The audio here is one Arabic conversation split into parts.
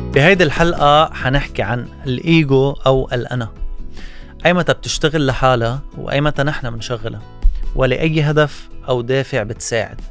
بهيدي الحلقة حنحكي عن الإيجو أو الأنا، أيمتى بتشتغل لحالها وأيمتى نحن بنشغلها، ولأي هدف أو دافع بتساعد.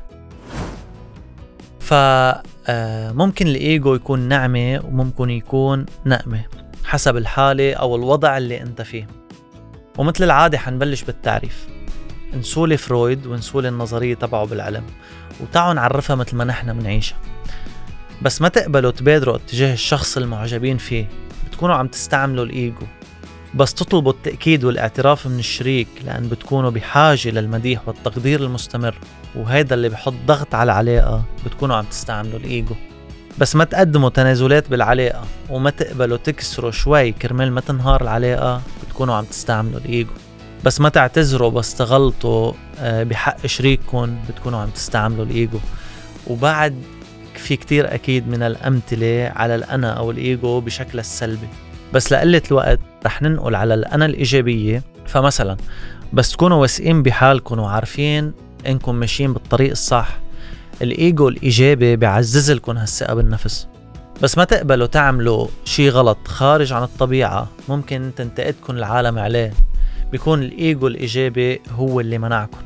فممكن الإيجو يكون نعمة وممكن يكون نقمة حسب الحالة أو الوضع اللي أنت فيه. ومثل العادة حنبلش بالتعريف، نسول فرويد ونسول النظرية تبعه بالعلم وتعالوا نعرفها مثل ما نحن منعيشها. بس ما تقبلوا تبادروا اتجاه الشخص المعجبين فيه، بتكونوا عم تستعملوا الإيجو. بس تطلبوا التأكيد والاعتراف من الشريك لأن بتكونوا بحاجة للمديح والتقدير المستمر، وهيدا اللي بحط ضغط على العلاقة، بتكونوا عم تستعملوا الإيجو. بس ما تقدموا تنازلات بالعلاقة وما تقبلوا تكسروا شوي كرمال ما تنهار العلاقة، بتكونوا عم تستعملوا الإيجو. بس ما تعتذروا بس تغلطوا بحق شريككم، بتكونوا عم تستعملوا الإيجو. وبعد في كتير أكيد من الأمثلة على الأنا أو الإيجو بشكل السلبي، بس لقلة الوقت رح ننقل على الأنا الإيجابية. فمثلا بس تكونوا واثقين بحالكم وعارفين إنكم ماشيين بالطريق الصح، الإيجو الإيجابي بيعزز لكم هالثقة بالنفس. بس ما تقبلوا تعملوا شي غلط خارج عن الطبيعة ممكن تنتقدكم العالم عليه، بيكون الإيجو الإيجابي هو اللي منعكم.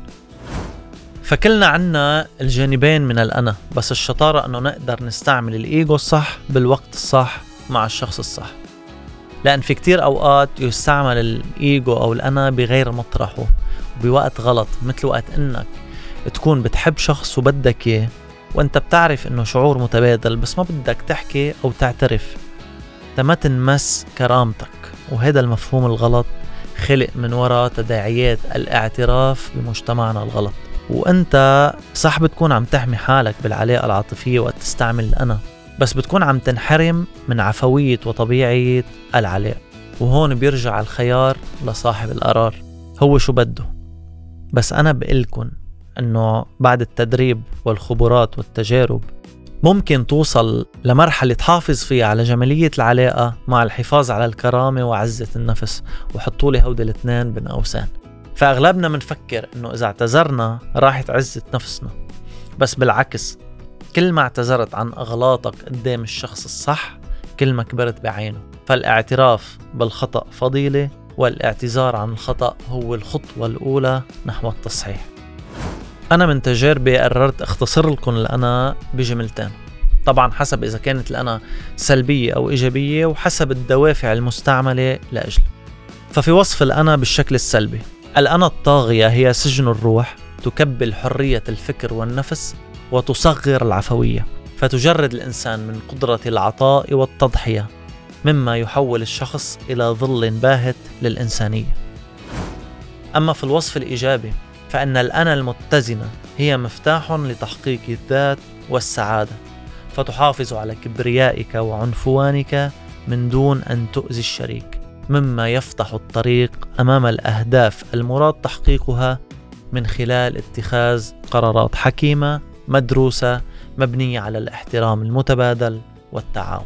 فكلنا عنا الجانبين من الأنا، بس الشطارة أنه نقدر نستعمل الإيجو الصح بالوقت الصح مع الشخص الصح. لأن في كتير أوقات يستعمل الإيجو أو الأنا بغير مطرحه وبوقت غلط، مثل وقت إنك تكون بتحب شخص وبدك إياه وإنت بتعرف إنه شعور متبادل، بس ما بدك تحكي أو تعترف تما تنمس كرامتك. وهذا المفهوم الغلط خلق من وراء تداعيات الاعتراف بمجتمعنا الغلط. وإنت صح بتكون عم تحمي حالك بالعلاقة العاطفية وقت تستعمل الأنا، بس بتكون عم تنحرم من عفوية وطبيعية العلاقة. وهون بيرجع الخيار لصاحب القرار، هو شو بده. بس أنا بقلكن أنه بعد التدريب والخبرات والتجارب ممكن توصل لمرحلة تحافظ فيها على جمالية العلاقة مع الحفاظ على الكرامة وعزة النفس. وحطولي هودي الاثنين بين قوسين. فأغلبنا منفكر أنه إذا اعتذرنا راحت عزة نفسنا، بس بالعكس، كل ما اعتذرت عن أغلاطك قدام الشخص الصح كل ما كبرت بعينه. فالاعتراف بالخطأ فضيلة، والاعتذار عن الخطأ هو الخطوة الأولى نحو التصحيح. أنا من تجاربي قررت أختصر لكم الأنا بجملتين، طبعا حسب إذا كانت الأنا سلبية أو إيجابية وحسب الدوافع المستعملة لأجل. ففي وصف الأنا بالشكل السلبي، الأنا الطاغية هي سجن الروح، تكبل حرية الفكر والنفس وتصغر العفوية، فتجرد الإنسان من قدرة العطاء والتضحية، مما يحول الشخص إلى ظل باهت للإنسانية. أما في الوصف الإيجابي فإن الأنا المتزنة هي مفتاح لتحقيق الذات والسعادة، فتحافظ على كبريائك وعنفوانك من دون أن تؤذي الشريك، مما يفتح الطريق أمام الأهداف المراد تحقيقها من خلال اتخاذ قرارات حكيمة مدروسة مبنية على الاحترام المتبادل والتعاون.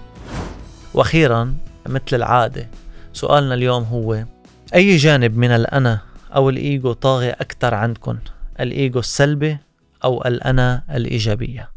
وأخيرا مثل العادة، سؤالنا اليوم هو: أي جانب من الأنا أو الإيجو طاغي أكثر عندكم، الإيجو السلبي أو الأنا الإيجابية؟